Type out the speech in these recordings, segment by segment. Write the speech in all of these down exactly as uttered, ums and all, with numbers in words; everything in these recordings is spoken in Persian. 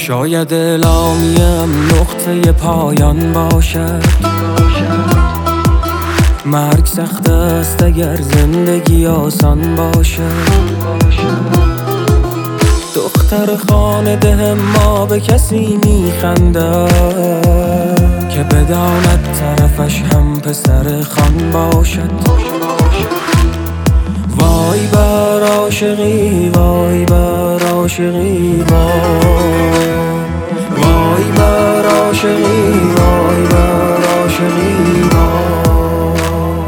شاید اعلامیم نقطه پایان باشد. مرگ سخت است اگر زندگی آسان باشد. دختر خانه ده ما به کسی میخندد که بداند طرفش هم پسر خان باشد. وای بر عاشقی، وای بر عاشقی، وای وای بر عاشقی، وای بر عاشقی، وای.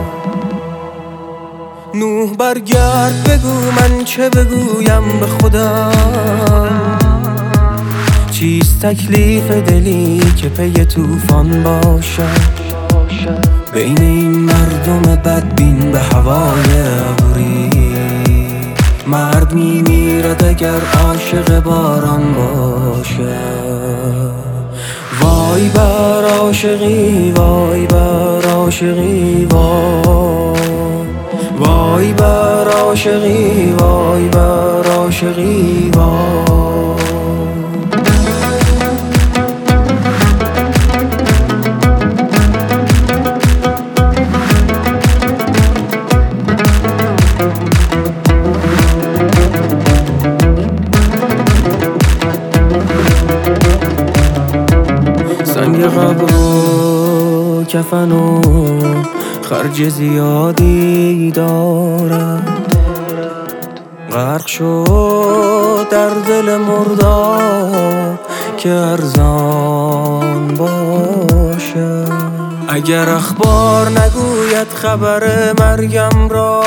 نوح برگرد بگو من چه بگویم به خودم. چیست تکلیف دلی که پی طوفان باشد؟ بین این مردم بدبین به هوای ابری مرد میمیرد اگر عاشق باران باشد. وای بر عاشقی، وای بر عاشقی، وای وای بر عاشقی، وای بر عاشقی، وای. سنگ قبر و کفن و خرج زیادی دارد. غرق شد در دل مرداب که ارزان باشد. اگر اخبار نگوید خبر مرگم را،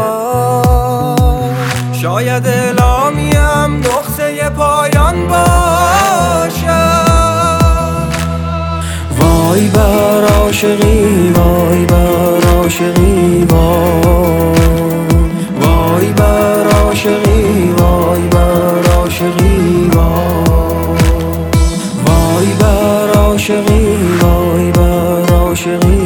شاید اعلامیم نقطه پایان باشد. وای بر عاشقی، وای بر عاشقی، وای وای بر عاشقی، وای بر عاشقی، وای وای بر عاشقی، وای بر عاشقی.